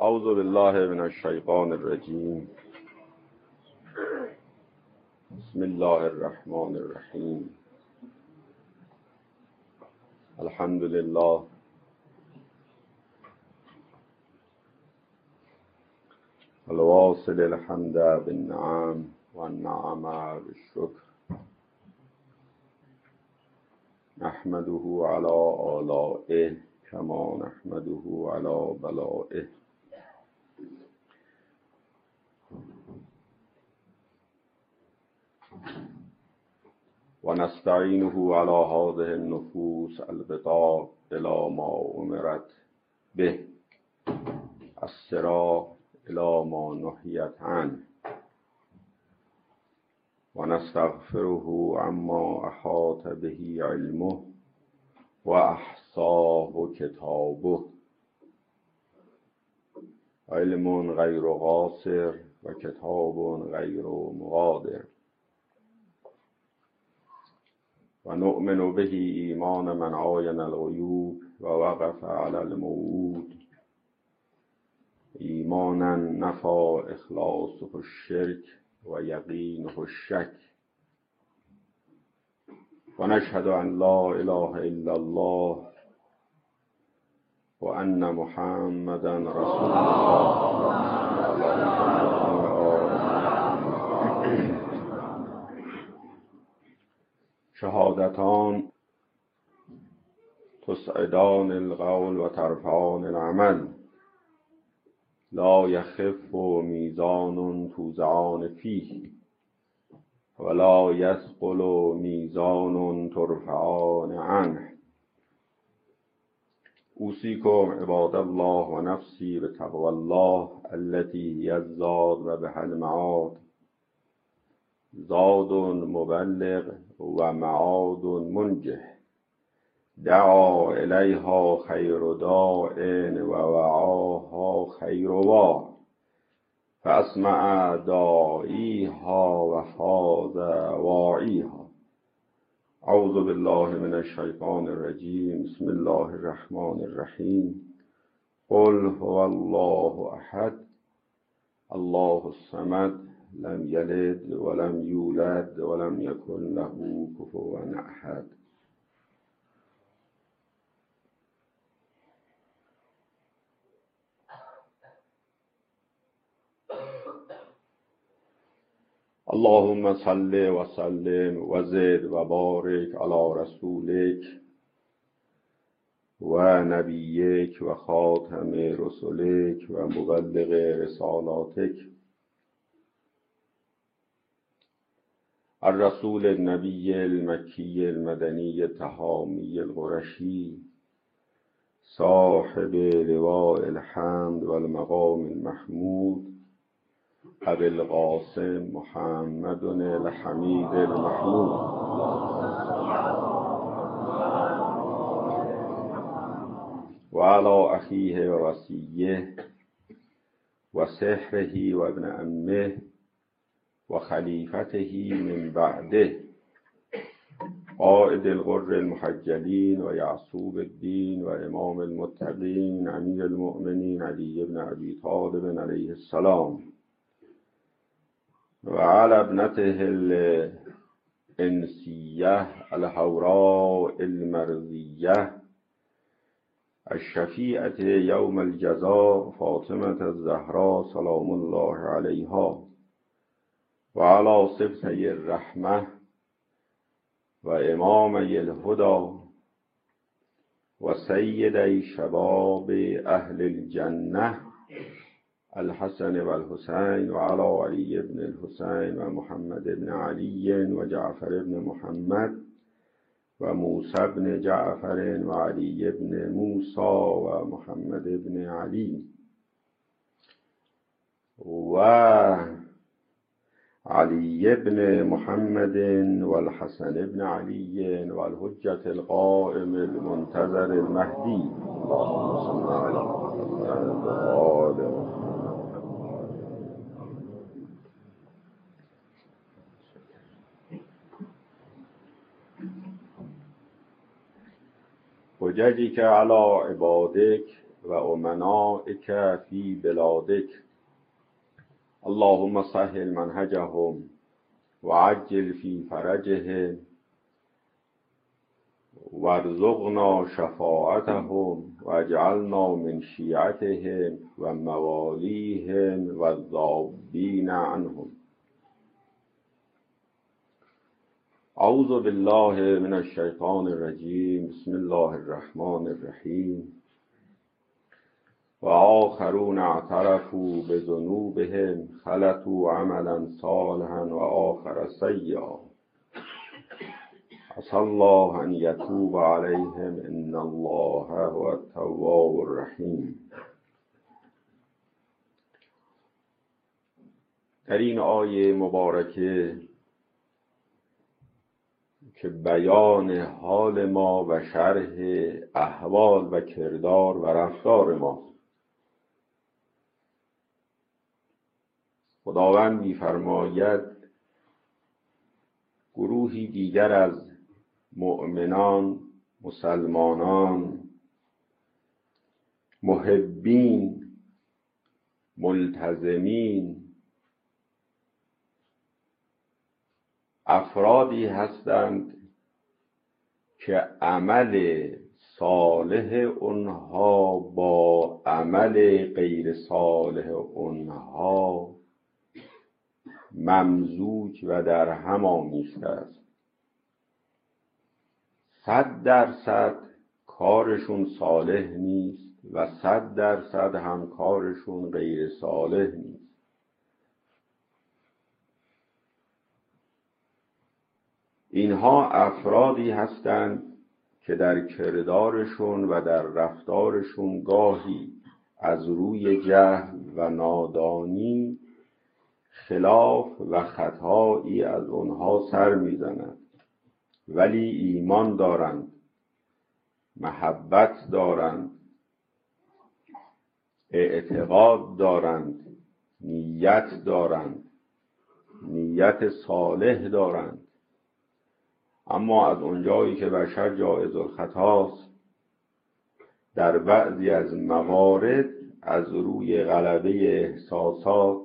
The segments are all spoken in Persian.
اعوذ بالله من الشیطان الرجیم. بسم الله الرحمن الرحیم. الحمد لله الواصل الحمد بالنعم والنعم بالشکر، نحمده على آلائه كما نحمده على بلائه. ونستعينه على هذه النفوس البطاء إلى ما أمرت به، السراء إلى ما نهيت عنه، ونستغفره عما أحاط به علمه وأحصاه كتابه. علم غير قاصر وكتاب غير مغادر. ونؤمن به ایمان من عاین الغیوب ووقف على الموعود، ایمانا نفى اخلاصه الشرك ويقينه الشك. ونشهد أن لا إله إلا الله وأن محمدا رسول الله. شهادتان تسعدان القول و ترفعان العمل، لا يخف میزان توزعان فيه ولا يثقل میزان ترفعان عنه. اوصیکم عباد الله و نفسی بتقوى الله التي هي الزاد و بها المعاد. زاد مبلغ و معاد منجح، دعا الیها خیر داع و وعاها خیر واع، فاسمع داعیها و فاز واعیها. اعوذ بالله من الشیطان الرجیم. بسم الله الرحمن الرحیم. قل هو الله احد الله الصمد لم یلد ولم یولد ولم یکن له کفوا احد. اللهم صل و سلم و زد و بارک علی رسولک و نبیک و خاتم رسولک و مبلغ رسالاتک الرسول النبی المکی المدنی التهامی القرشی صاحب لواء الحمد والمقام المحمود ابی القاسم محمد الحمید المحمود. و علی اخیه و وصیه و سحره و ابن عمه و خلیفته من بعده قائد الغر المحجلین و یعصوب الدین و امام المتقین امیر المؤمنین علی بن ابی طالب علیه السلام و علی ابنته الانسیه الحوراء المرضیه الشفیعة یوم الجزاء فاطمة الزهراء سلام الله علیها و علی سبطی الرحمه و امامی الهدى و سیدی شباب اهل الجنه الحسن و الحسین و علی علی بن الحسین و محمد بن علی و جعفر بن محمد و موسی بن جعفر و علی بن موسی و محمد بن علی و علی بن محمد و الحسن بن علی و الحجة القائم المنتظر المهدی. اللهم صل علی محمد و آل محمد. حججك على عبادك و امنائك فی بلادک. اللهم سهل منهجهم وعجل فی فرجهم وارزقنا شفاعتهم واجعلنا من شیعتهم و موالیهم و الذابین عنهم. اعوذ بالله من الشیطان الرجیم. بسم الله الرحمن الرحیم. و آخرون اعترفوا بذنوبهم خلطوا عملا صالحا و آخر سیئا عسى الله ان یتوب علیهم ان الله هو التواب الرحیم. در این آیه مبارکه که بیان حال ما و شرح احوال و کردار و رفتار ما، خداوند می‌فرماید گروهی دیگر از مؤمنان، مسلمانان، محبین، ملتزمین، افرادی هستند که عمل صالح اونها با عمل غیر صالح اونها ممزوج و در هم آمیخته است. 100% کارشون صالح نیست و 100% هم کارشون غیر صالح نیست. اینها افرادی هستند که در کردارشون و در رفتارشون گاهی از روی جهل و نادانی خلاف و خطایی از اونها سر میزنند، ولی ایمان دارند، محبت دارند، اعتقاد دارند، نیت دارند، نیت صالح دارند. اما از اونجایی که بشر جایز الخطاست، در بعضی از موارد از روی غلبه احساسات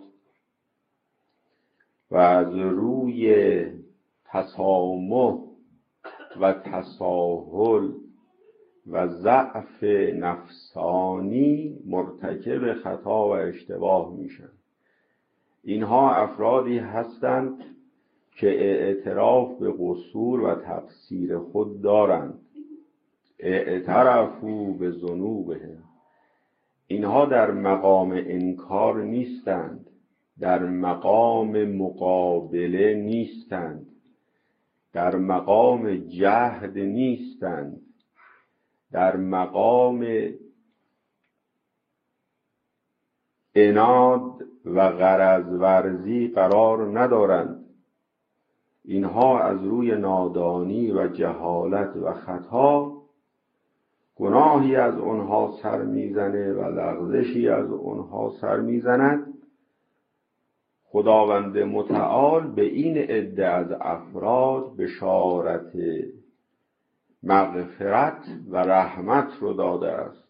و از روی تسامح و تساهل و ضعف نفسانی مرتکب خطا و اشتباه میشن. اینها افرادی هستند که اعتراف به قصور و تقصیر خود دارند. اعترفوا به ذنوبهم. اینها در مقام انکار نیستند، در مقام مقابله نیستند، در مقام جهد نیستند، در مقام عناد و غرض ورزی قرار ندارند. اینها از روی نادانی و جهالت و خطا گناهی از اونها سر میزنه و لغزشی از اونها سر میزند. خداوند متعال به این عده از افراد بشارت مغفرت و رحمت رو داده است.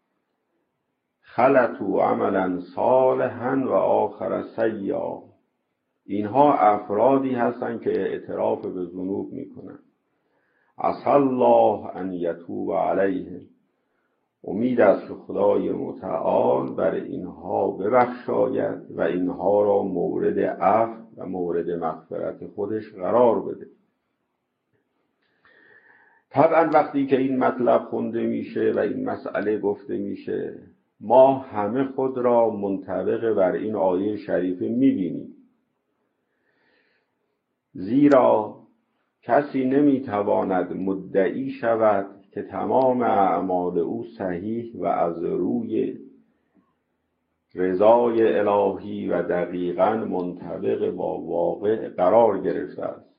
خلطوا عملا صالحا و آخر سیئا. اینها افرادی هستند که اعتراف به ذنوب میکنند. عسى الله ان یتوب علیهم. امید است که خدای متعال بر اینها ببخشاید و اینها را مورد عفو و مورد مغفرت خودش قرار بده. طبعا وقتی که این مطلب خونده میشه و این مسئله گفته میشه، ما همه خود را منطبق بر این آیه شریفه میبینیم. زیرا کسی نمیتواند مدعی شود که تمام اعمال او صحیح و از روی رضای الهی و دقیقاً منطبق با واقع قرار گرفته است.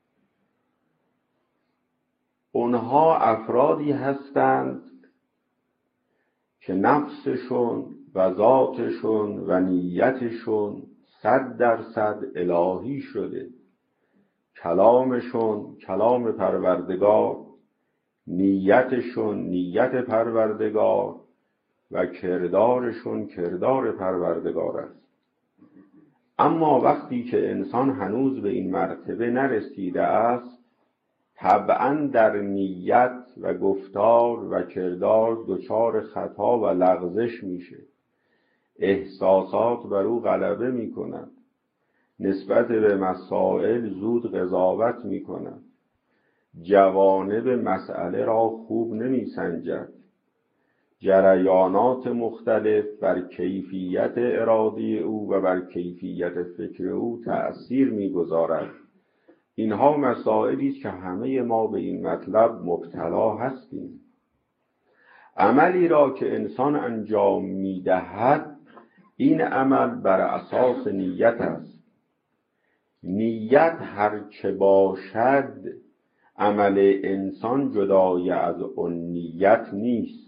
اونها افرادی هستند که نفسشون و ذاتشون و نیتشون 100% الهی شده. کلامشون کلام پروردگار، نیتشون نیت پروردگار و کردارشون کردار پروردگار است. اما وقتی که انسان هنوز به این مرتبه نرسیده است، طبعاً در نیت و گفتار و کردار دچار خطا و لغزش میشه. احساسات بر او غلبه میکنند، نسبت به مسائل زود قضاوت میکند، جوانب مسئله را خوب نمیسنجد، جریانات مختلف بر کیفیت ارادی او و بر کیفیت فکر او تأثیر میگذارد. اینها مسائلی است که همه ما به این مطلب مبتلا هستیم. عملی را که انسان انجام میدهد، این عمل بر اساس نیت است. نیت هر چه باشد، عمل انسان جدای از اون نیت نیست.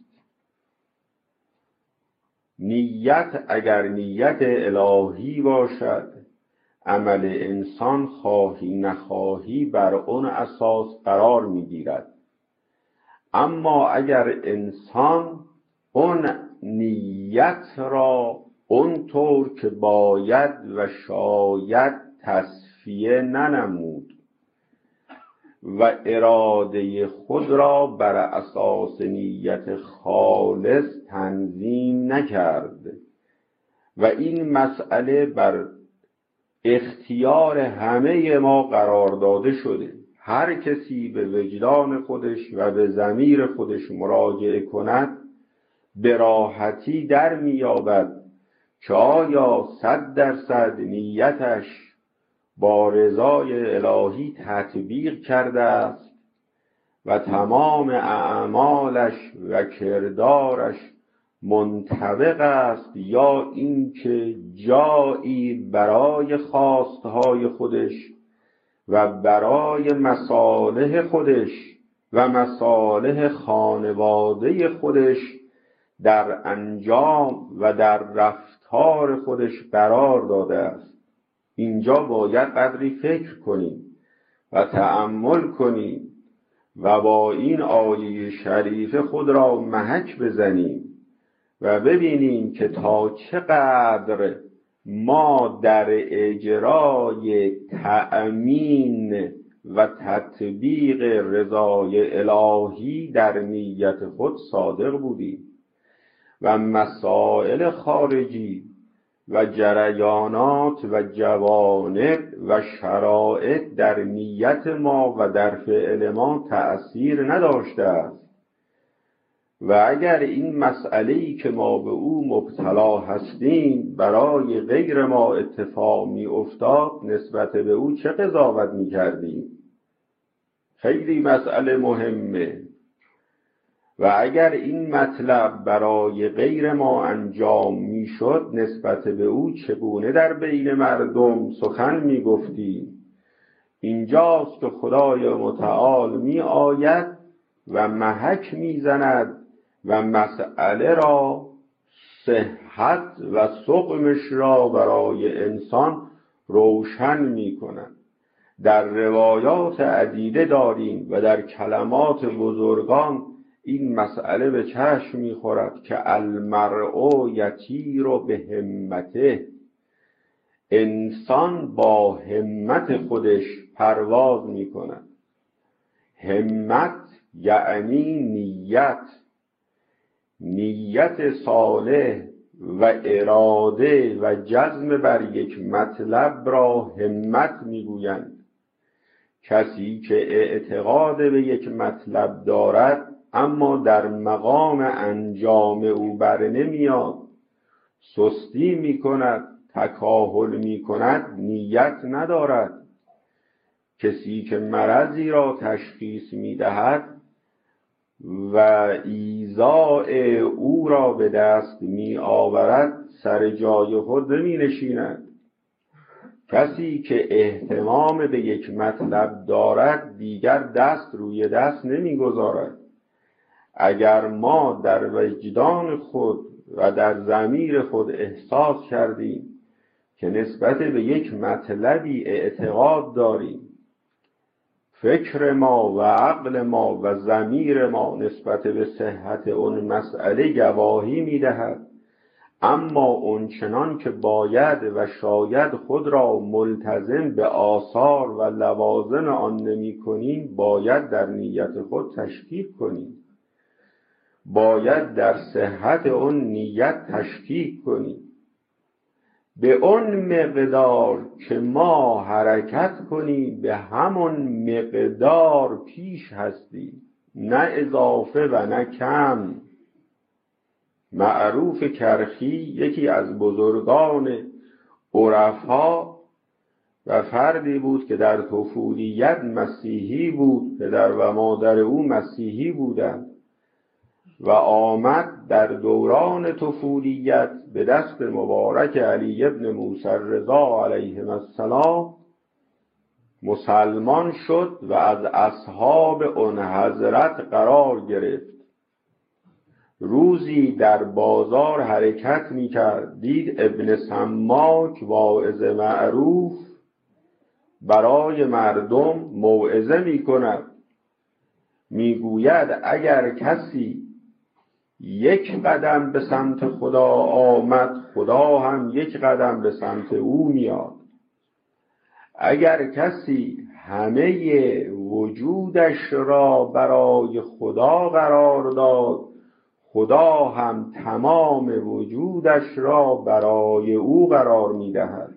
نیت اگر نیت الهی باشد، عمل انسان خواهی نخواهی بر اون اساس قرار میگیرد. اما اگر انسان اون نیت را اونطور که باید و شاید تصفیه ننمود و اراده خود را بر اساس نیت خالص تنظیم نکرد و این مسئله بر اختیار همه ما قرار داده شده، هر کسی به وجدان خودش و به ضمیر خودش مراجعه کند به راحتی در می‌یابد که آیا 100% نیتش با رضای الهی تطبیق کرده است و تمام اعمالش و کردارش منطبق است، یا اینکه جایی برای خواستهای خودش و برای مصالح خودش و مصالح خانواده خودش در انجام و در رفتار خودش قرار داده است. اینجا باید قدری فکر کنیم و تأمل کنیم و با این آیه شریف خود را محک بزنیم و ببینیم که تا چقدر ما در اجرای تأمین و تطبیق رضای الهی در نیت خود صادق بودیم و مسائل خارجی و جریانات و جوانب و شرایط در نیت ما و در فعل ما تأثیر نداشته است. و اگر این مسئله‌ای که ما به او مبتلا هستیم برای غیر ما اتفاق می افتاد، نسبت به او چه قضاوت می کردیم؟ خیلی مسئله مهمه. و اگر این مطلب برای غیر ما انجام می شد، نسبت به او چگونه در بین مردم سخن می گفتیم؟ اینجاست که خدای متعال می آید و محک می زند و مسئله را صحت و سقمش را برای انسان روشن می کند. در روایات عدیده داریم و در کلمات بزرگان این مسئله به چشم می خورد که المرء یطیر به همته، انسان با همت خودش پرواز می کند. همت یعنی نیت صالح و اراده و جزم بر یک مطلب را همت میگویند. کسی که اعتقاد به یک مطلب دارد اما در مقام انجام او بر نمیاد، سستی میکند، تکاهل میکند، نیت ندارد. کسی که مرضی را تشخیص میدهد و ایذاء او را به دست می آورد، سر جای خود نمی نشیند. کسی که اهتمام به یک مطلب دارد دیگر دست روی دست نمی گذارد. اگر ما در وجدان خود و در ضمیر خود احساس کردیم که نسبت به یک مطلبی اعتقاد داریم، فکر ما و عقل ما و ضمیر ما نسبت به صحت اون مسئله گواهی می‌دهد، اما اونچنان که باید و شاید خود را ملتزم به آثار و لوازم آن نمی کنیم، باید در نیت خود تشکیک کنیم، باید در صحت اون نیت تشکیک کنیم. به اون مقدار که ما حرکت کنیم به همون مقدار پیش هستیم، نه اضافه و نه کم. معروف کرخی یکی از بزرگان عرفا و فردی بود که در طفولیت مسیحی بود، پدر و مادر او مسیحی بودند و آمد در دوران طفولیت به دست مبارک علی ابن موسی رضا علیه السلام مسلمان شد و از اصحاب اون حضرت قرار گرفت. روزی در بازار حرکت می‌کرد، دید ابن سماک واعظ معروف برای مردم موعظه می‌کند، میگوید اگر کسی یک قدم به سمت خدا آمد، خدا هم یک قدم به سمت او میاد. اگر کسی همه وجودش را برای خدا قرار داد، خدا هم تمام وجودش را برای او قرار میدهد.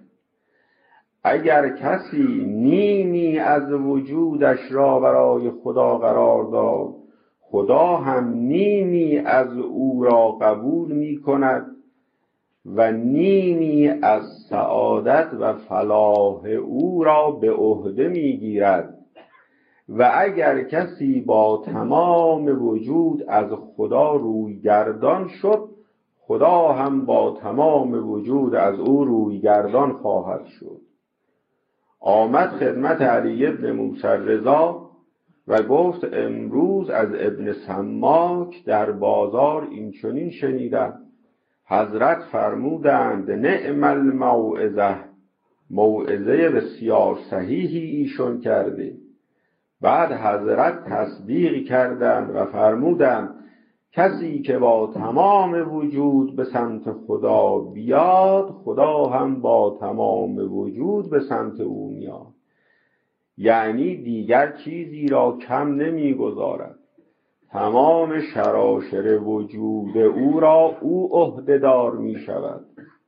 اگر کسی نیمی از وجودش را برای خدا قرار داد، خدا هم نیمی از او را قبول می کند و نیمی از سعادت و فلاح او را به عهده می گیرد. و اگر کسی با تمام وجود از خدا روی گردان شد، خدا هم با تمام وجود از او روی گردان خواهد شد. آمد خدمت علی ابن موسی رضا و گفت امروز از ابن سماک در بازار این چنین شنیدم، حضرت فرمودند نعم الموعظه، موعظه بسیار صحیحی ایشون کرده. بعد حضرت تصدیق کردند و فرمودند کسی که با تمام وجود به سمت خدا بیاد، خدا هم با تمام وجود به سمت او میاد. یعنی دیگر چیزی را کم نمیگذارد، تمام شراشر وجود او را او عهده‌دار می شود،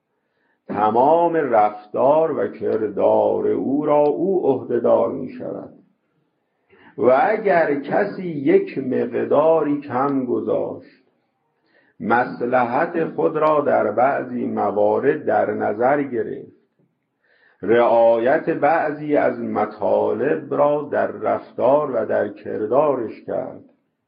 تمام رفتار و کردار او را او عهده‌دار می شود. و اگر کسی یک مقداری کم گذاشت، مصلحت خود را در بعضی موارد در نظر گرفت، رعایت بعضی از مطالب را در رفتار و در کردارش کرد،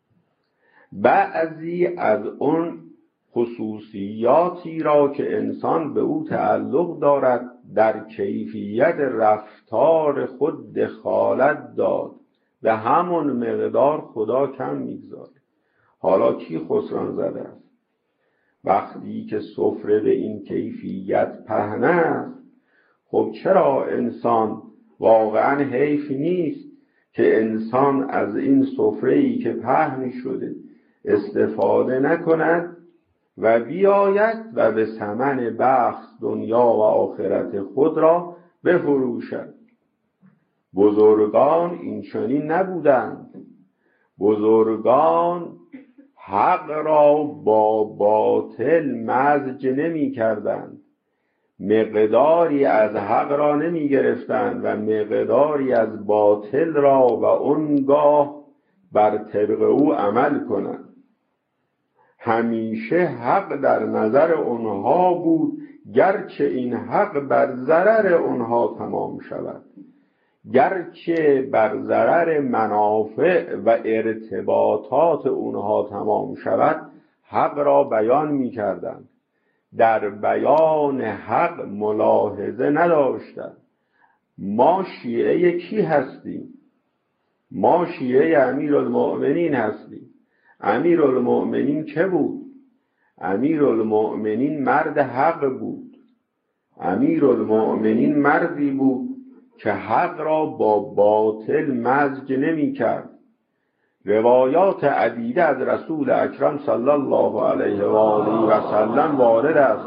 بعضی از اون خصوصیاتی را که انسان به او تعلق دارد در کیفیت رفتار خود دخالت داد، به همون مقدار خدا کم میگذاره. حالا کی خسران زده است؟ وقتی که سفره به این کیفیت پهنه است، خب چرا انسان واقعا حیف نیست که انسان از این سفره‌ای که پهن شده استفاده نکند و بیاید و به ثمن بخس دنیا و آخرت خود را بفروشد؟ بزرگان این چنین نبودند. بزرگان حق را با باطل مزج نمی کردند، مقداری از حق را نمی گرفتند و مقداری از باطل را و اونگاه بر طبق او عمل کنند. همیشه حق در نظر اونها بود، گرچه این حق بر ضرر اونها تمام شود، گرچه بر ضرر منافع و ارتباطات اونها تمام شود، حق را بیان می کردند. در بیان حق ملاحظه نداشتند. ما شیعه کی هستیم؟ ما شیعه امیرالمؤمنین هستیم. امیرالمؤمنین که بود؟ امیرالمؤمنین مرد حق بود. امیرالمؤمنین مردی بود که حق را با باطل مزج نمی کرد. روایات عدیده از رسول اکرم صلی الله علیه و آله و سلم وارد است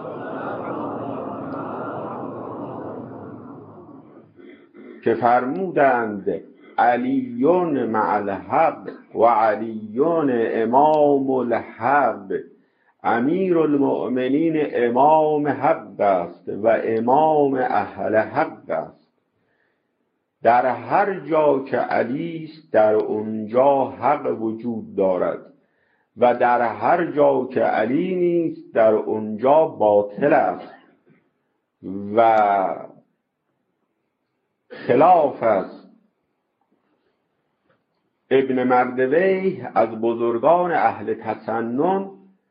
که فرمودند علیون مع الحق و علیون امام الحق، امیر المؤمنین امام حق است و امام اهل حق است. در هر جا که علی است در اونجا حق وجود دارد و در هر جا که علی نیست در اونجا باطل است و خلاف است. ابن مردویه از بزرگان اهل تسنن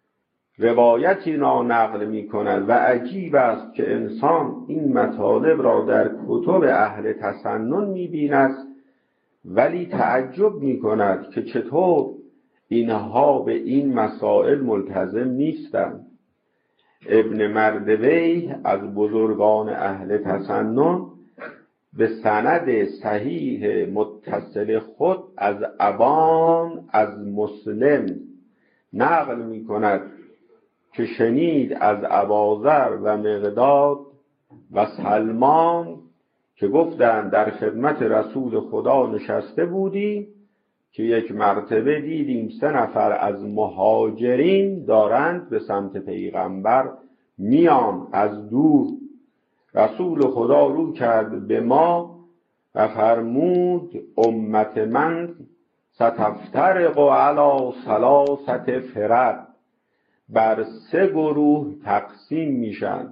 روایتی را نقل می کند و عجیب است که انسان این مطالب را در کتب اهل تسنن می بیند ولی تعجب می کند که چطور اینها به این مسائل ملتزم نیستند. ابن مردویه از بزرگان اهل تسنن به سند صحیح متصل خود از ابان از مسلم نقل می کند که شنید از اباذر و مقداد و سلمان که گفتند در خدمت رسول خدا نشسته بودی که یک مرتبه دیدیم 3 نفر از مهاجرین دارند به سمت پیغمبر میان از دور. رسول خدا رو کرد به ما و فرمود امت من ستفترق علی 3 فرق، بر 3 گروه تقسیم میشن.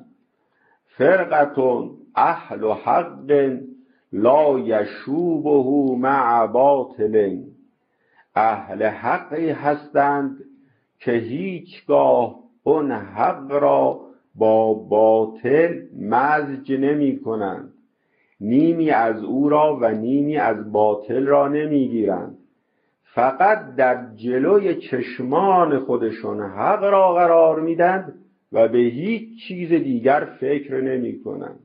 فرقتون اهل حق لا یشوبه مع باطل، اهل حقی هستند که هیچگاه اون حق را با باطل مزج نمی کنند، نیمی از او را و نیمی از باطل را نمی گیرند، فقط در جلوی چشمان خودشون حق را قرار میدند و به هیچ چیز دیگر فکر نمی کنند.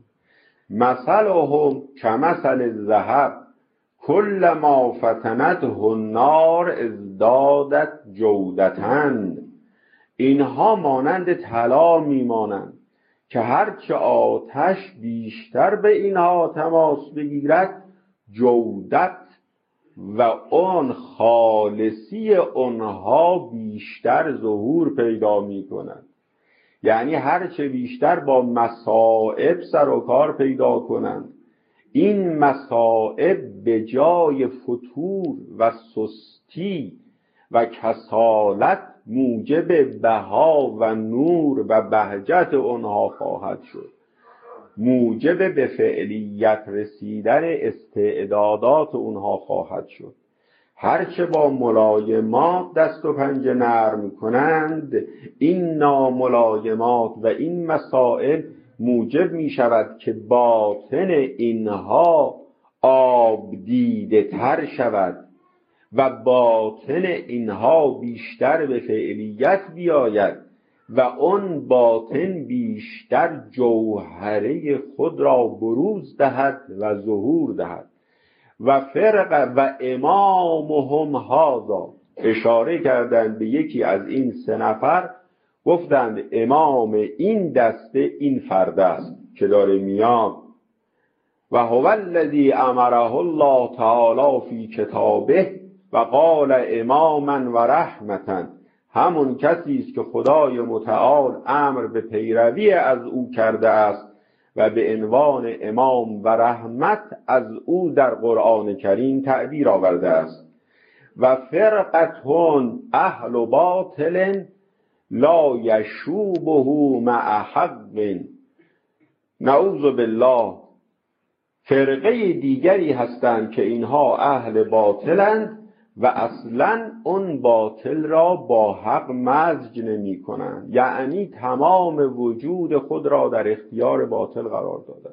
مثلهم کمثل الذهب کلما فتنته النار ازدادت جودة، اینها مانند طلا میمانند که هرچه آتش بیشتر به اینها تماس بگیرد جودت و اون خالصی اونها بیشتر ظهور پیدا می کند. یعنی هرچه بیشتر با مصائب سر و کار پیدا کنند، این مصائب به جای فتور و سستی و کسالت موجب بها و نور و بهجت اونها خواهد شد، موجب به فعلیت رسیدن استعدادات اونها خواهد شد. هرچه با ملایمات دست و پنجه نرم کنند، این ناملایمات و این مسائل موجب می شود که باطن اینها آب دیده تر شود و باطن اینها بیشتر به فعلیت بیاید و اون باطن بیشتر جوهره خود را بروز دهد و ظهور دهد. و فرق و امامهم هذا، اشاره کردند به یکی از این 3 نفر، گفتند امام این دسته این فرد است که داره میاد. و هو الذی امره الله تعالی فی کتابه و قال اماما و رحمتا، همون کسی است که خدای متعال امر به پیروی از او کرده است و به عنوان امام و رحمت از او در قرآن کریم تعبیر آورده است. و فرقتون اهل باطل لا یشوبه مع حق، نعوذ بالله، فرقه دیگری هستند که اینها اهل باطلند و اصلا اون باطل را با حق مزج نمی کنند، یعنی تمام وجود خود را در اختیار باطل قرار دادند،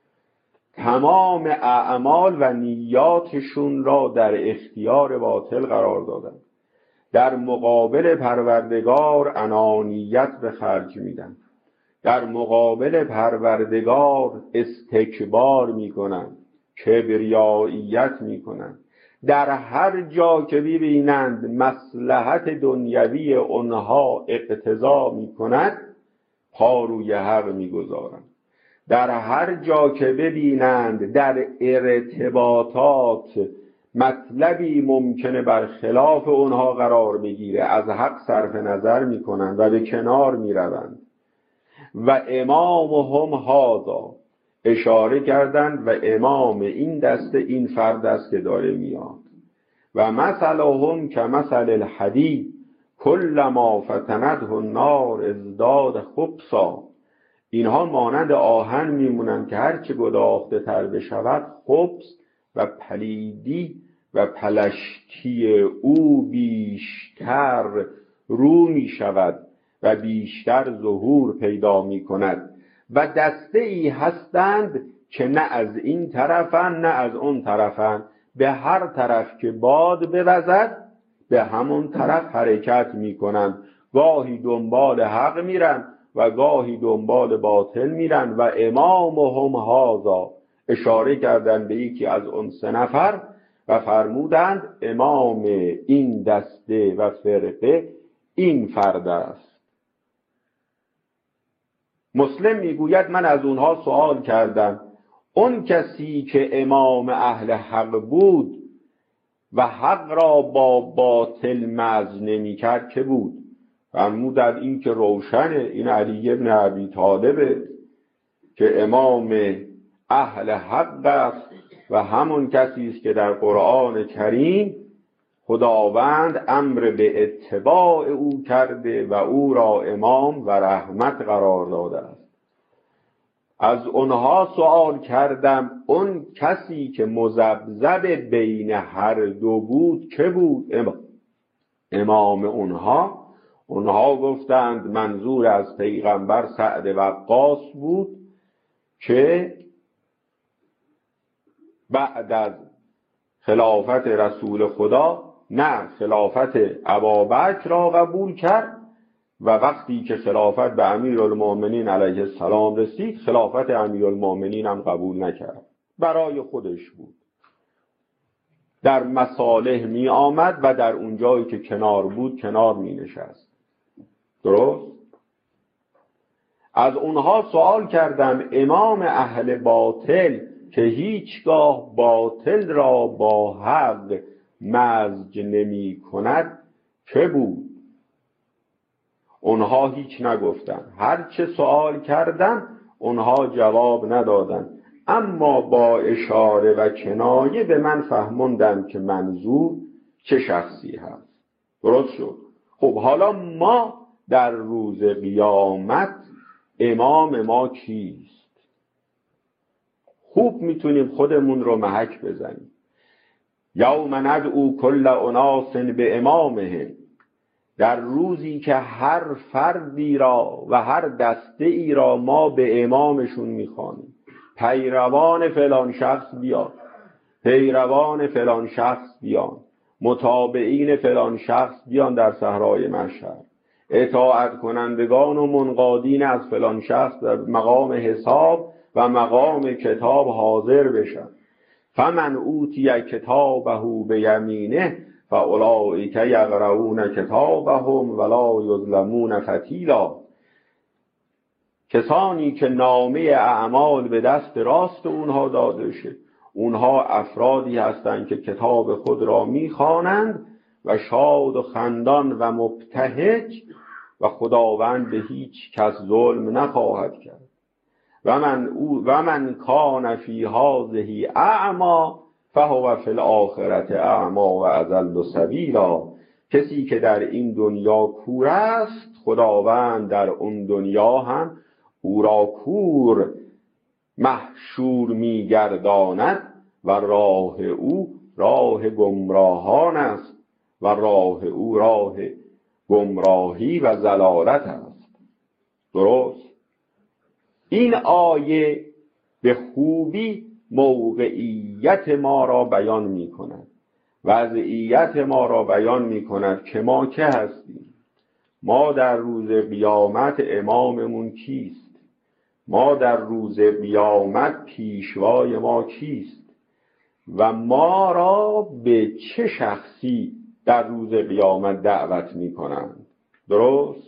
تمام اعمال و نیاتشون را در اختیار باطل قرار دادند، در مقابل پروردگار انانیت به خرج میدن، در مقابل پروردگار استکبار میکنن، کبریاییت میکنند. در هر جا که ببینند مصلحت دنیوی اونها اقتضا میکند پا روی حق میگذارند. در هر جا که ببینند در ارتباطات مطلبی ممکنه بر خلاف اونها قرار بگیره از حق صرف نظر میکنند و به کنار میروند. و امامهم هذا، اشاره کردند و امام این دسته این فرد است که داره میاد. و مثلهم کمثل الحدید کلما فتنته النار ازداد خبثا، اینها مانند آهن میمونند که هرچه گداخته تر بشود خبث و پلیدی و پلشتی او بیشتر رو می شود و بیشتر ظهور پیدا می کند. و دسته ای هستند که نه از این طرفن نه از اون طرفن، به هر طرف که باد بوزد به همون طرف حرکت می کنند. گاهی دنبال حق میرن و گاهی دنبال باطل میرن. و امامهم هذا، اشاره کردن به یکی از اون سه نفر و فرمودند امام این دسته و فرقه این فرد است. مسلم میگوید من از اونها سوال کردم اون کسی که امام اهل حق بود و حق را با باطل مزج نمی کرد که بود؟ فرمودند این که روشنه، این علی بن ابی طالب که امام اهل حق است و همون کسی است که در قرآن کریم خداوند امر به اتباع او کرده و او را امام و رحمت قرار داده است. از اونها سوال کردم اون کسی که مذبذب بین هر دو بود که بود؟ امام اونها گفتند منظور از پیغمبر سعد وقاص بود که بعد از خلافت رسول خدا نه خلافت ابابکر را قبول کرد و وقتی که خلافت به امیرالمومنین علیه السلام رسید خلافت امیرالمومنین هم قبول نکرد، برای خودش بود، در مصالح می آمد و در اون جایی که کنار بود کنار می نشست. درست؟ از اونها سوال کردم امام اهل باطل که هیچگاه باطل را با حق مزج نمی کند که بود؟ اونها هیچ نگفتن. هر چه سوال کردن اونها جواب ندادن، اما با اشاره و کنایه به من فهموندن که منظور چه شخصی هست. درست شد؟ خب حالا ما در روز قیامت امام ما کیست؟ خوب میتونیم خودمون رو محک بزنیم. یوم ندعو کل اناس به امامهم، در روزی که هر فردی را و هر دسته ای را ما به امامشون میخوانیم. پیروان فلان شخص بیان، پیروان فلان شخص بیان، متابعین فلان شخص بیان در صحرای محشر، اطاعت کنندگان و منقادین از فلان شخص در مقام حساب و مقام کتاب حاضر بشن. فمن اوتی کتابه بیمینه فاولئک یقرؤون کتابهم ولا یظلمون فتیلا. کسانی که نامه اعمال به دست راست اونها داده شد، اونها افرادی هستند که کتاب خود را میخوانند و شاد و خندان و مبتهج و خداوند به هیچ کس ظلم نخواهد کرد. و من کان فی هذه اعما فهو فی الاخرة اعما و اضل سبیلا. کسی که در این دنیا کور است خداوند در اون دنیا هم او را کور محشور میگرداند و راه او راه گمراهان است و راه او راه گمراهی و ضلالت است. درست؟ این آیه به خوبی موقعیت ما را بیان می کند، وضعیت ما را بیان می کند که ما که هستیم. ما در روز قیامت اماممون کیست؟ ما در روز قیامت پیشوای ما کیست؟ و ما را به چه شخصی در روز قیامت دعوت می کنند. درست؟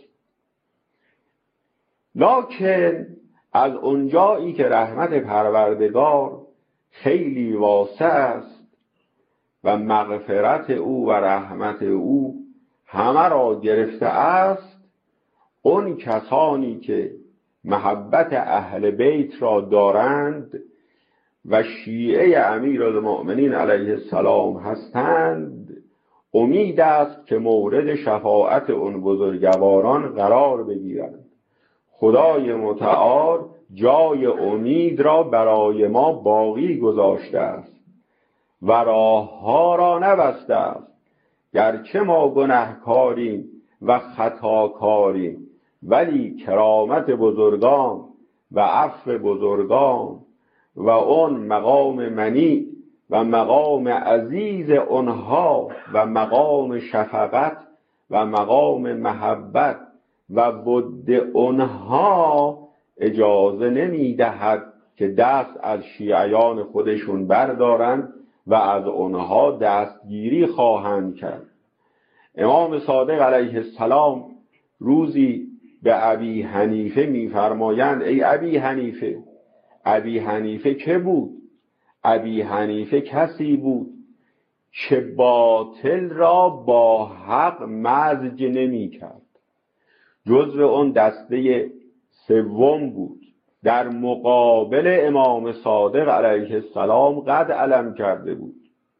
لکن از اونجایی که رحمت پروردگار خیلی واسع است و مغفرت او و رحمت او همه را گرفته است، اون کسانی که محبت اهل بیت را دارند و شیعه امیرالمؤمنین علیه السلام هستند، امید است که مورد شفاعت اون بزرگواران قرار بگیرند. خدای متعال جای امید را برای ما باقی گذاشته است و راه ها را نبسته است. گرچه ما گناهکاریم و خطاکاریم، ولی کرامت بزرگان و عفو بزرگان و اون مقام منی و مقام عزیز اونها و مقام شفقت و مقام محبت و ود اونها اجازه نمیدهد که دست از شیعیان خودشون بردارند و از اونها دستگیری خواهند کرد. امام صادق علیه السلام روزی به ابی حنیفه میفرمایند: ای ابی حنیفه. ابی حنیفه که بود؟ ابی حنیفه کسی بود که باطل را با حق مزج نمی کرد، جزو اون دسته سوم بود، در مقابل امام صادق علیه السلام قد علم کرده بود.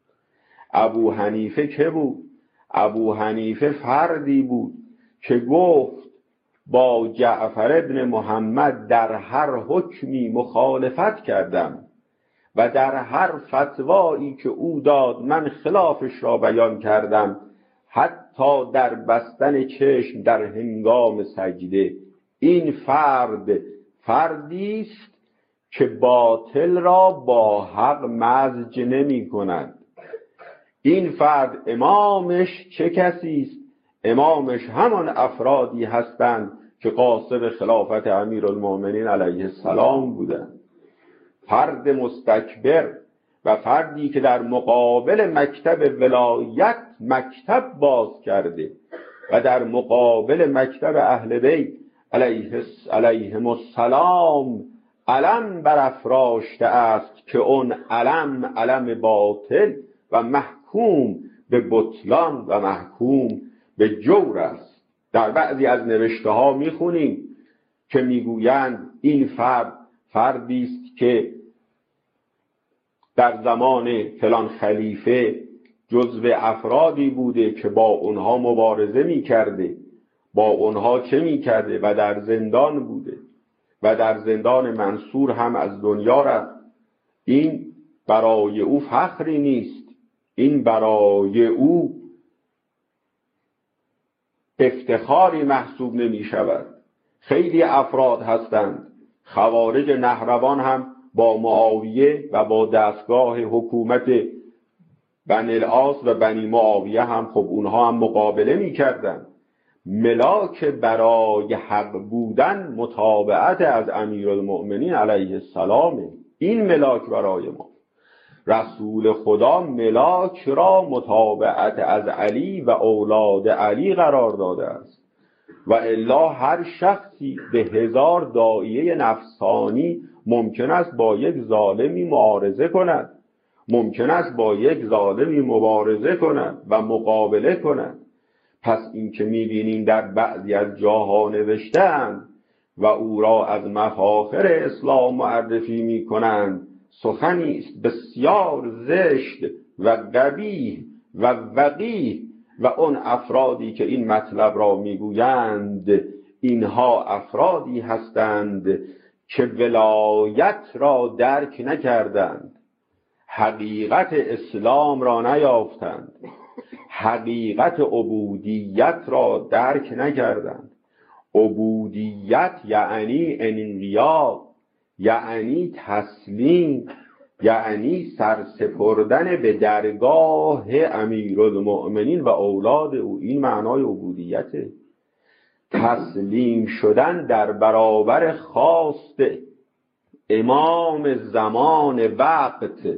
ابو حنیفه که بود؟ ابو حنیفه فردی بود که گفت با جعفر ابن محمد در هر حکمی مخالفت کردم و در هر فتوایی که او داد من خلافش را بیان کردم، حتی در بستن چشم در هنگام سجده. این فردی است که باطل را با حق مزج نمی کند. این فرد امامش چه کسی است؟ امامش همان افرادی هستند که قاصد خلافت امیرالمؤمنین علیه السلام بودند. فرد مستکبر و فردی که در مقابل مکتب ولایت مکتب باز کرده و در مقابل مکتب اهل بیت علیهم السلام علم برافراشته است که اون علم باطل و محکوم به بطلان و محکوم به جور است. در بعضی از نوشته ها میخونیم که میگویند این فردی است که در زمان فلان خلیفه جزو افرادی بوده که با اونها مبارزه میکرده، با اونها چه میکرده و در زندان بوده و در زندان منصور هم از دنیا رفت. این برای او فخری نیست، این برای او افتخاری محسوب نمی شود. خیلی افراد هستند، خوارج نهروان هم با معاویه و با دستگاه حکومت بنی العاص و بنی معاویه هم خب اونها هم مقابله می کردن. ملاک برای حق بودن متابعت از امیرالمؤمنین علیه السلام. این ملاک برای ما. رسول خدا ملاک را متابعت از علی و اولاد علی قرار داده است و الا هر شخصی به 1000 داعیه نفسانی ممکن است با یک ظالمی معارضه کند، ممکن است با یک ظالمی مبارزه کند و مقابله کند. پس این که می‌بینیم در بعضی از جاها نوشتند و او را از مفاخر اسلام معرفی می‌کنند، سخنی است بسیار زشت و قبیح و وقیح و اون افرادی که این مطلب را میگویند اینها افرادی هستند که ولایت را درک نکردند، حقیقت اسلام را نیافتند، حقیقت عبودیت را درک نکردند. عبودیت یعنی انقیاد، یعنی تسلیم، یعنی سرسپردن به درگاه امیرالمؤمنین و اولاد او. این معنای عبودیته، تسلیم شدن در برابر خواست امام زمان وقت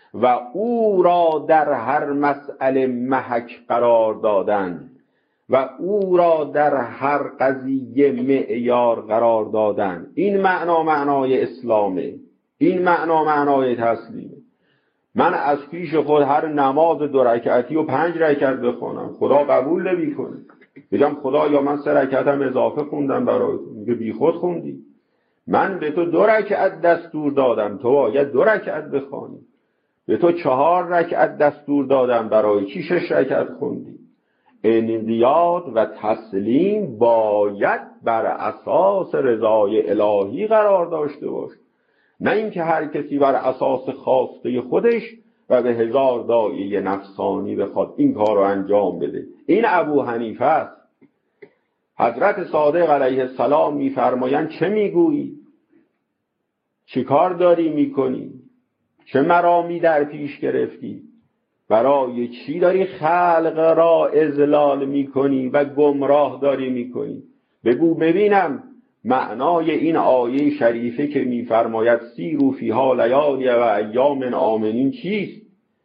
و او را در هر مسئله محک قرار دادن و او را در هر قضیه معیار قرار دادن. این معنا معنای اسلامه، این معنا معنای تسلیمه. من از پیش خود هر نماز 2 رکعتی و 5 رکعت بخونم، خدا قبول نمی‌کنه. بگم خدا یا من 3 رکعتم اضافه خوندم برای تو، میگه بی خود خوندی. من به تو 2 رکعت دستور دادم، تو باید 2 رکعت بخوانی. به تو 4 رکعت دستور دادم، برای چی 6 رکعت خوندی؟ انقیاد و تسلیم باید بر اساس رضای الهی قرار داشته باشه، نه اینکه هر کسی بر اساس خواسته خودش و به هزار داعیه نفسانی بخواد این کار رو انجام بده. این ابو حنیفه است. حضرت صادق علیه السلام میفرمایند چه میگویی؟ چه کار داری میکنی؟ چه مرامی در پیش گرفتی؟ برای چی داری خلق را اضلال میکنی و گمراه داری میکنی؟ بگو ببینم معنای این آیه شریفه که میفرماید سیروا فیها لیالی و ایام آمنین چیست؟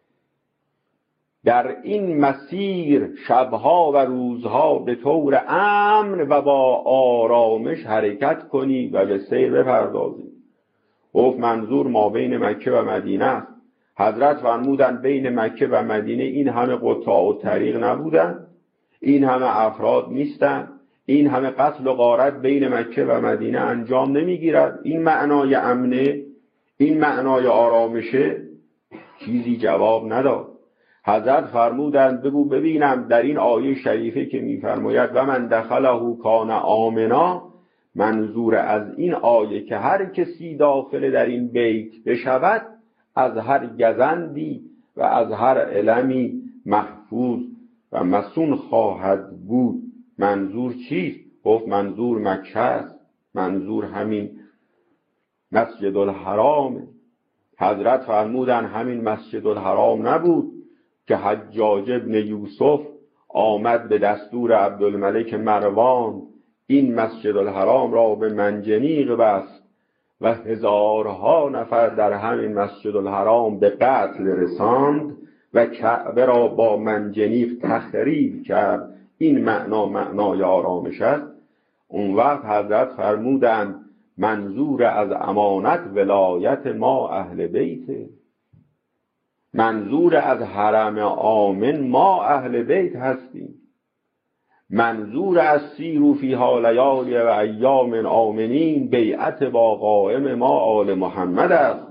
در این مسیر شبها و روزها به طور امن و با آرامش حرکت کنی و به سیر بپردازی. گفت منظور ما بین مکه و مدینه است. حضرت فرمودن بین مکه و مدینه این همه قطاع الطریق نبودن، این همه افراد نیستن، این همه قتل و غارت بین مکه و مدینه انجام نمیگیرد. این معنای امنه، این معنای آرامشه. چیزی جواب نداد. حضرت فرمودند بگو ببینم در این آیه شریفه که میفرماید و من دخله کان آمنا، منظور از این آیه که هر کسی داخل در این بیت بشود از هر گزندی و از هر علمی محفوظ و مسون خواهد بود. منظور چیست؟ گفت منظور مکه است، منظور همین مسجد الحرام. حضرت فرمودن همین مسجد الحرام نبود که حجاج ابن یوسف آمد به دستور عبدالملک مروان این مسجد الحرام را به منجنیق بست و هزارها نفر در همین مسجد الحرام به قتل رساند و کعبه را با منجنیق تخریب کرد. این معنا معنای آرامش است. اون وقت حضرت فرمودند منظور از امانت ولایت ما اهل بیته، منظور از حرم آمن ما اهل بیت هستیم، منظور از سیروا فیها لیالی و ایام آمنین بیعت با قائم ما آل محمد است.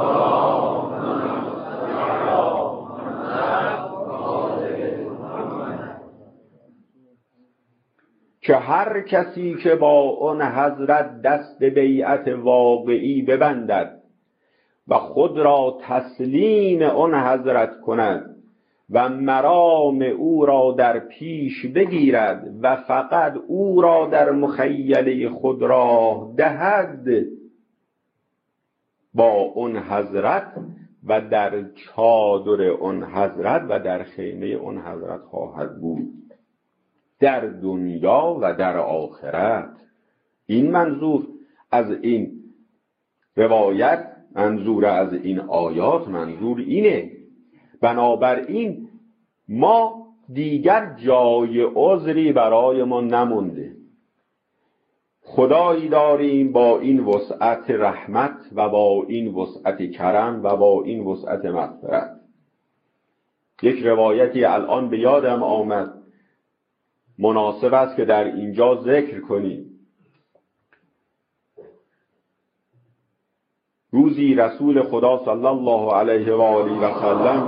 که هر کسی که با اون حضرت دست به بیعت واقعی ببندد و خود را تسلیم اون حضرت کند و مرام او را در پیش بگیرد و فقط او را در مخیله خود راه دهد، با اون حضرت و در چادر اون حضرت و در خیمه اون حضرت خواهد بود در دنیا و در آخرت. این منظور از این روایت، منظور از این آیات، منظور اینه. بنابراین ما دیگر جای عذری برای ما نمونده. خدایی داریم با این وسعت رحمت و با این وسعت کرم و با این وسعت مغفرت. یک روایتی الان به یادم آمد، مناسب است که در اینجا ذکر کنیم. روزی رسول خدا صلی الله علیه و آله و سلم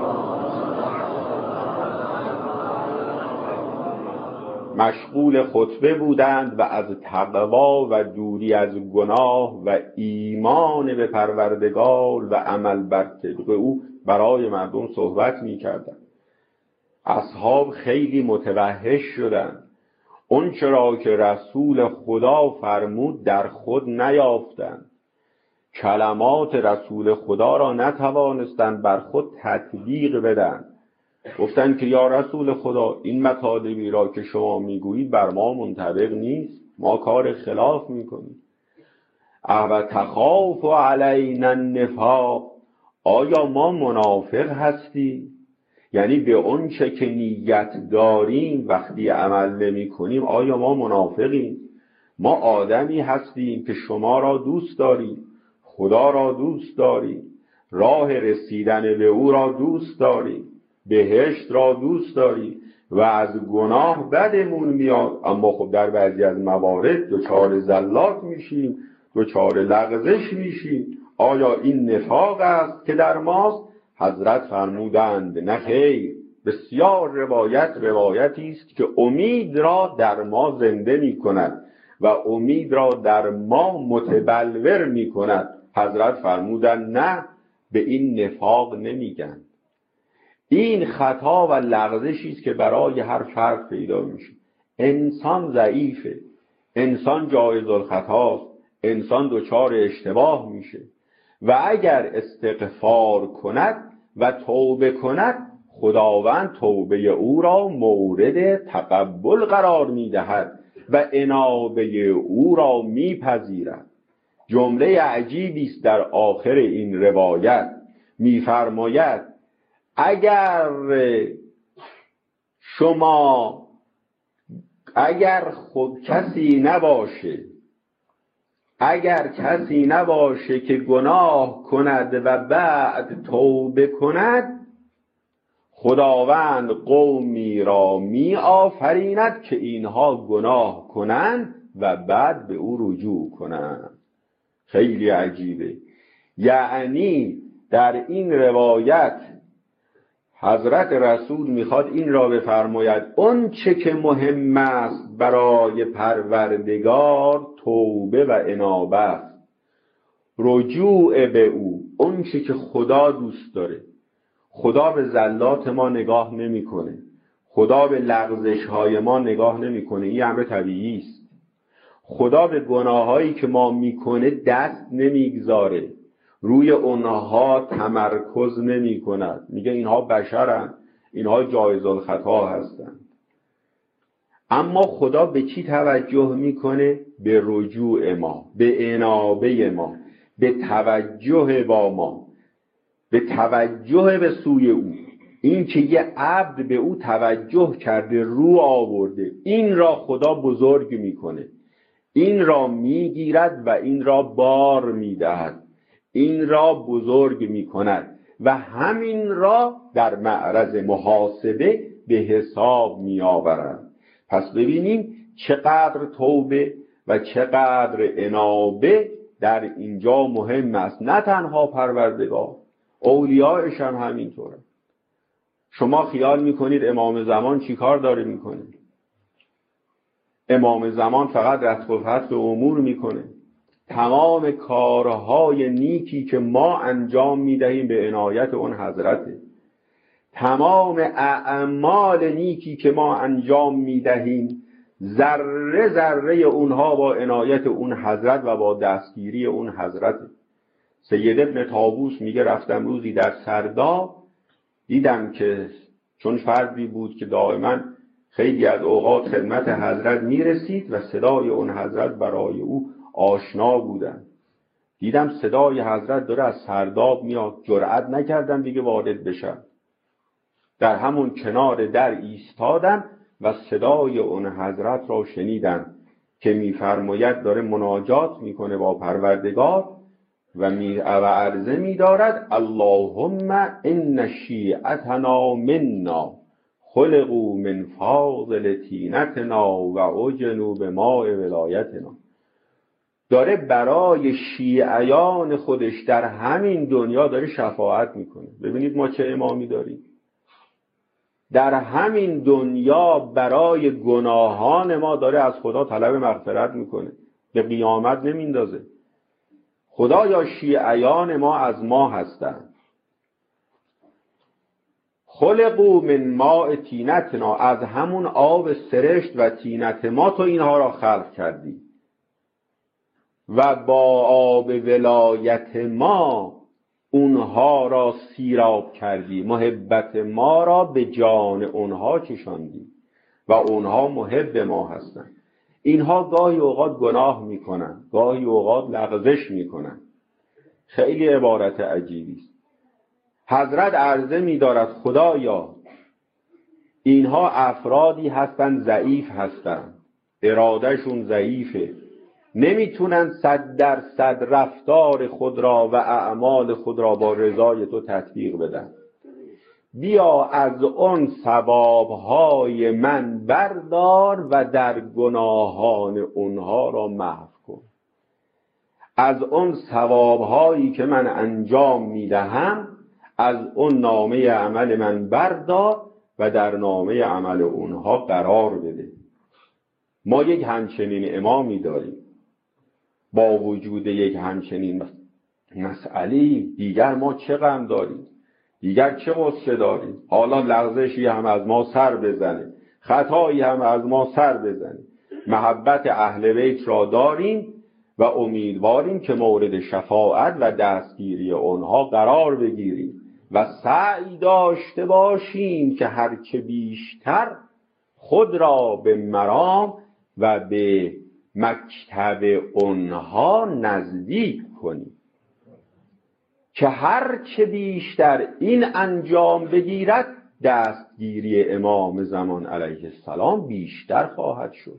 مشغول خطبه بودند و از تقوا و دوری از گناه و ایمان به پروردگار و عمل بر طبق او برای مردم صحبت می کردند. اصحاب خیلی متوحش شدند. اون چرا که رسول خدا فرمود در خود نیافتند، کلمات رسول خدا را نتوانستند بر خود تطبیق بدن. گفتند که یا رسول خدا این مطالبی را که شما میگویید بر ما منطبق نیست، ما کار خلاف میکنیم. او تخاف علینا النفاق، آیا ما منافق هستیم؟ یعنی به اون چه که نیت داریم وقتی عمل نمی کنیم آیا ما منافقیم؟ ما آدمی هستیم که شما را دوست داریم، خدا را دوست داریم، راه رسیدن به او را دوست داریم، بهشت را دوست داریم و از گناه بدمون میاد، اما خب در بعضی از موارد دچار زلات میشیم، دچار لغزش میشیم. آیا این نفاق است که در ماست؟ حضرت فرمودند نه خیر. بسیار روایتی است که امید را در ما زنده می کند و امید را در ما متبلور می کند. حضرت فرمودند نه، به این نفاق نمیگن. این خطا و لغزشی است که برای هر فرد پیدا میشه. انسان ضعیفه، انسان جایز الخطاست، انسان دچار اشتباه میشه و اگر استغفار کند و توبه کند خداوند توبه او را مورد تقبل قرار میدهد و انابه او را میپذیرد. جمله عجیبی است در آخر این روایت، میفرماید اگر خود کسی نباشه که گناه کند و بعد توبه کند، خداوند قومی را می آفریند که اینها گناه کنند و بعد به او رجوع کنند. خیلی عجیبه. یعنی در این روایت حضرت رسول میخواد این را بفرماید اون چه که مهم است برای پروردگار توبه و انابه است، رجوع به او، اون چه که خدا دوست داره. خدا به زلات ما نگاه نمیکنه، خدا به لغزش های ما نگاه نمیکنه، این امر طبیعی است. خدا به گناهایی که ما میکنه دست نمیگذاره، روی اونها تمرکز نمی کند، میگه اینها بشرند، اینها جایز الخطا هستند. اما خدا به چی توجه میکنه؟ به رجوع ما، به انابه ما، به توجه با ما، به توجه به سوی او. این که یه عبد به او توجه کرده، رو آورده، این را خدا بزرگ میکنه، این را میگیرد و این را بار میدهد، این را بزرگ می کند و همین را در معرض محاسبه به حساب می آورد. پس ببینیم چقدر توبه و چقدر انابه در اینجا مهم است. نه تنها پروردگار، اولیاءش هم همینطوره. شما خیال میکنید امام زمان چی کار داره میکنه؟ امام زمان فقط رتق و فتق امور میکنه. تمام کارهای نیکی که ما انجام میدهیم به عنایت اون حضرته. تمام اعمال نیکی که ما انجام میدهیم ذره ذره اونها با عنایت اون حضرت و با دستگیری اون حضرته. سید ابن طاووس میگه رفتم روزی در سرداب، دیدم که چون فردی بود که دائما خیلی از اوقات خدمت حضرت میرسید و صدای اون حضرت برای او آشنا بودن، دیدم صدای حضرت داره از سرداب میاد، جرأت نکردم دیگه وارد بشم، در همون کنار در ایستادم و صدای اون حضرت را شنیدم که میفرماید داره مناجات میکنه با پروردگار و عرضه میدارد اللهم ان شیعتنا منا خلقوا من فاضل طینتنا و عجنوا بماء ولایتنا. داره برای شیعیان خودش در همین دنیا داره شفاعت میکنه. ببینید ما چه امامی داریم. در همین دنیا برای گناهان ما داره از خدا طلب مغفرت میکنه، به قیامت نمیندازه. خدایا شیعیان ما از ما هستند. خلقوا من ماء طینتنا، از همون آب سرشت و طینت ما تو اینها را خلق کردی و با آب ولایت ما اونها را سیراب کردی، محبت ما را به جان اونها چشاندی و اونها محب ما هستند. اینها گاهی اوقات گناه میکنن، گاهی اوقات لغزش میکنن. خیلی عبارت عجیبی است. حضرت عرضه می دارد خدایا اینها افرادی هستند ضعیف هستند، ارادهشون ضعیفه، نمیتونن 100% رفتار خود را و اعمال خود را با رضای تو تطبیق بدن. بیا از اون ثوابهای من بردار و در گناهان اونها را محو کن. از اون ثوابهایی که من انجام میدهم از اون نامه عمل من بردار و در نامه عمل اونها قرار بده. ما یک همچنین امامی داریم. با وجود یک همچنین مسئله دیگر ما چه غم داریم، دیگر چه غصه داریم؟ حالا لغزشی هم از ما سر بزنه، خطایی هم از ما سر بزنه، محبت اهل بیت را داریم و امیدواریم که مورد شفاعت و دستگیری آنها قرار بگیریم و سعی داشته باشیم که هرچه بیشتر خود را به مرام و به مکتب آنها نزدیک کنیم که هرچه بیشتر این انجام بگیرد دستگیری امام زمان علیه السلام بیشتر خواهد شد.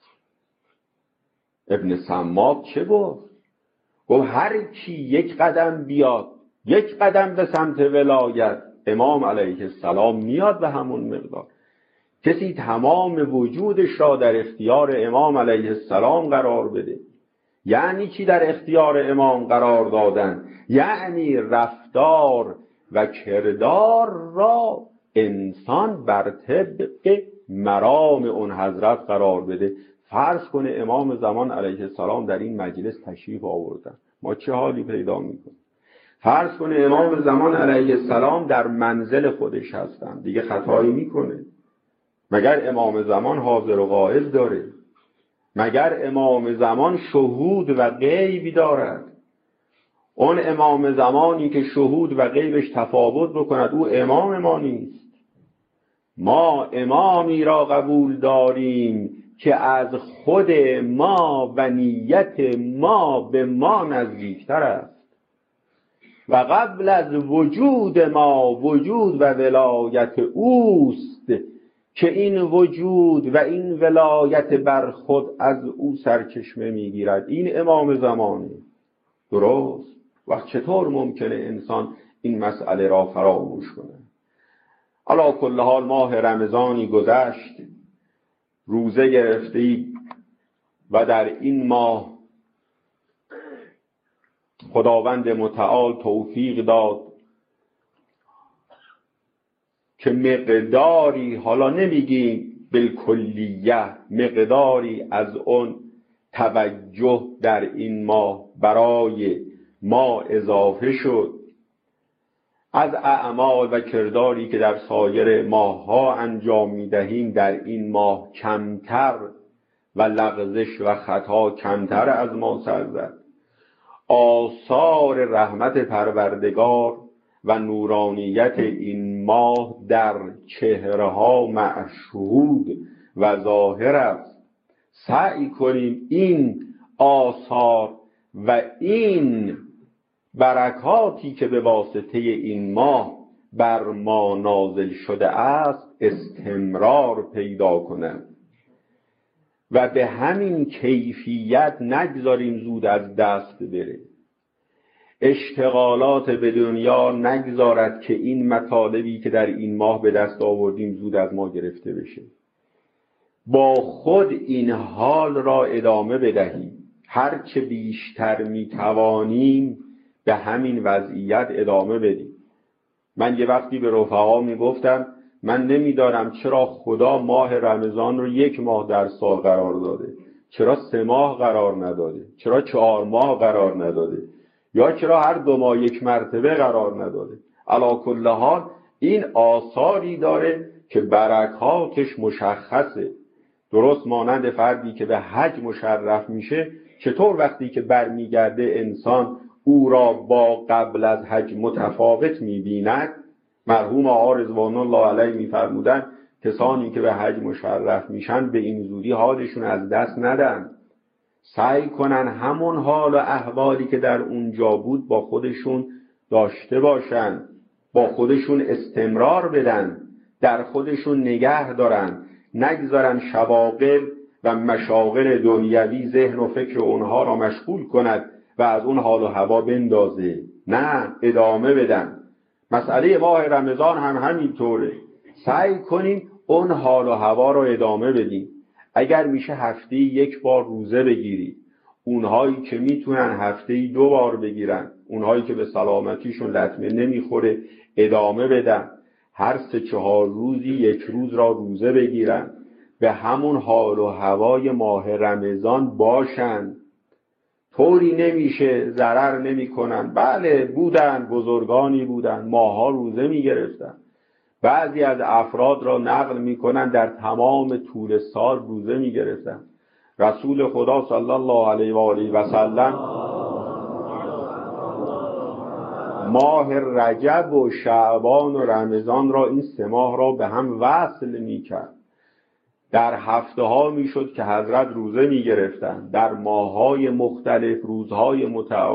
ابن سماک چه گفت؟ گفت هر کی یک قدم بیاد، یک قدم به سمت ولایت، امام علیه السلام میاد به همون مقدار. کسی تمام وجودش را در اختیار امام علیه السلام قرار بده. یعنی چی در اختیار امام قرار دادن؟ یعنی رفتار و کردار را انسان بر طبق مرام اون حضرت قرار بده. فرض کنه امام زمان علیه السلام در این مجلس تشریف آوردن، ما چه حالی پیدا میکنیم؟ فرض کنه امام زمان علیه السلام در منزل خودش هستن، دیگه خطایی میکنه؟ مگر امام زمان حاضر و غائب داره؟ مگر امام زمان شهود و غیبی دارد؟ اون امام زمانی که شهود و غیبش تفاوت بکند او امام ما نیست. ما امامی را قبول داریم که از خود ما و نیت ما به ما نزدیکتر است و قبل از وجود ما وجود و ولایت اوست که این وجود و این ولایت بر خود از او سرچشمه میگیرد. این امام زمانی. درست؟ وقت چطور ممکنه انسان این مسئله را فراموش کنه؟ علی کل حال ماه رمضانی گذشت، روزه گرفتی و در این ماه خداوند متعال توفیق داد که مقداری، حالا نمیگیم بالکلیه، مقداری از اون توجه در این ماه برای ما اضافه شد. از اعمال و کرداری که در سایر ماه‌ها انجام می‌دهیم در این ماه کمتر و لغزش و خطا کمتر از ما سر زد. آثار رحمت پروردگار و نورانیت این ماه در چهره‌ها مشهود و ظاهر است. سعی کنیم این آثار و این برکاتی که به واسطه این ماه بر ما نازل شده است استمرار پیدا کنند و به همین کیفیت نگذاریم زود از دست بره. اشتغالات به دنیا نگذارد که این مطالبی که در این ماه به دست آوردیم زود از ما گرفته بشه. با خود این حال را ادامه بدهیم. هرچه بیشتر میتوانیم به همین وضعیت ادامه بدیم. من یه وقتی به رفقا میگفتم من نمیدارم چرا خدا ماه رمضان رو 1 ماه در سال قرار داده، چرا 3 ماه قرار نداده، چرا 4 ماه قرار نداده، یا چرا هر 2 ماه 1 مرتبه قرار نداده. علی کل حال این آثاری داره که برکاتش مشخصه. درست مانند فردی که به حج مشرف میشه، چطور وقتی که برمیگرده انسان او را با قبل از حج متفاوت می‌بیند؟ مرحوم آقا رضوان الله علیه می‌فرمودند کسانی که به حج مشرف میشن به این زودی حالشون از دست ندن، سعی کنن همون حال و احوالی که در اونجا بود با خودشون داشته باشن. با خودشون استمرار بدن، در خودشون نگه دارن، نگذارن شواغل و مشاغل دنیوی ذهن و فکر اونها را مشغول کند و از اون حال و هوا بندازه. نه، ادامه بدن. مسئله ماه رمضان هم همینطوره. سعی کنیم اون حال و هوا را ادامه بدیم. اگر میشه هفته‌ای 1 بار روزه بگیرید، اونهایی که میتونن هفته‌ای 2 بار بگیرن، اونهایی که به سلامتیشون لطمه نمیخوره ادامه بدن. هر 3-4 روزی 1 روز را روزه بگیرن، به همون حال و هوای ماه رمضان باشن. طوری نمیشه ضرر نمیکنن. بله بودن، بزرگانی بودن ماها روزه میگرفتن. بعضی از افراد را نقل میکنن در تمام طول سال روزه میگرفتن. رسول خدا صلی الله علیه و آله و سلم ماه رجب و شعبان و رمضان را، این 3 ماه را به هم وصل میکرد. در هفته ها میشد که حضرت روزه میگرفتن، در ماههای مختلف روزهای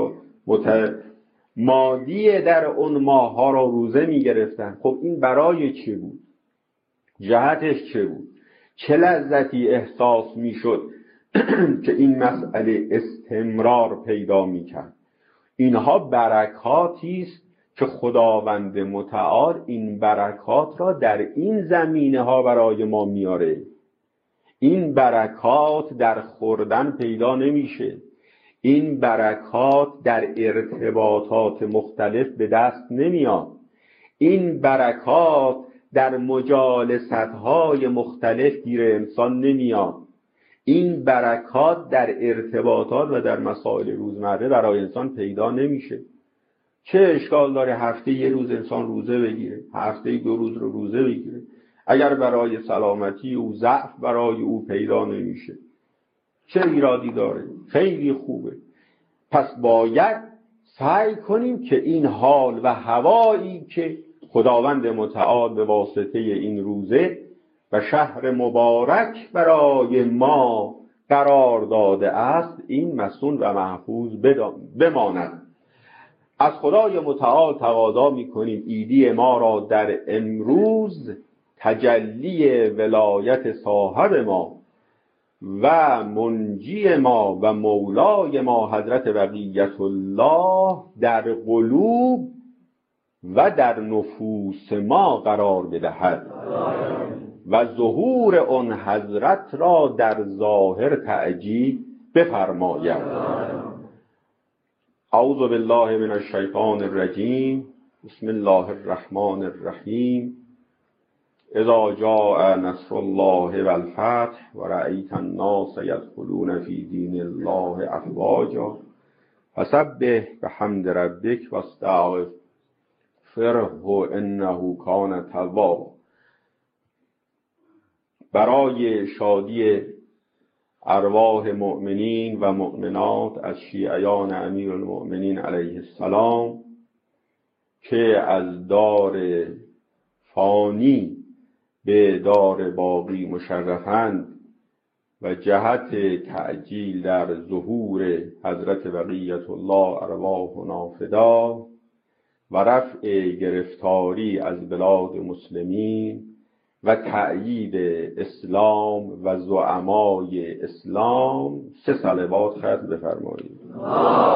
مادی در اون ماه ها را روزه میگرفتن. خب این برای چه بود؟ جهتش چه بود؟ چه لذتی احساس میشد که این مسئله استمرار پیدا میکرد؟ اینها برکاتی است که خداوند متعال این برکات را در این زمینه ها برای ما میاره. این برکات در خوردن پیدا نمیشه. این برکات در ارتباطات مختلف به دست نمیاد. این برکات در مجالست‌های مختلف گیر انسان نمیاد. این برکات در ارتباطات و در مسائل روزمره برای انسان پیدا نمیشه. چه اشکال داره هفته 1 روز انسان روزه بگیره، هفته 2 روز رو روزه بگیره، اگر برای سلامتی او ضعف برای او پیدا نمیشه؟ چه ایرادی داره؟ خیلی خوبه. پس باید سعی کنیم که این حال و هوایی که خداوند متعال به واسطه این روزه و شهر مبارک برای ما قرار داده است، این مصون و محفوظ بماند. از خدای متعال تقاضا می‌کنیم ایدی ما را در امروز تجلی ولایت صاحب ما و منجی ما و مولای ما حضرت بقیت الله در قلوب و در نفوس ما قرار بدهد و ظهور آن حضرت را در ظاهر تعجیل بفرماید. اعوذ بالله من الشیطان الرجیم. بسم الله الرحمن الرحیم. اذا جاء نصر الله والفتح ورأیت الناس يدخلون في دین الله افواجا فسبح بحمد ربک واستغفره انه کان توابا. برای شادی ارواح مؤمنین و مؤمنات از شیعیان امیرالمؤمنین علیه السلام که از دار فانی به دار باقی مشرفند و جهت تعجیل در ظهور حضرت بقیت الله ارواحنا فدا و رفع گرفتاری از بلاد مسلمین و تأیید اسلام و زعمای اسلام 3 صلوات ختم بفرمایید.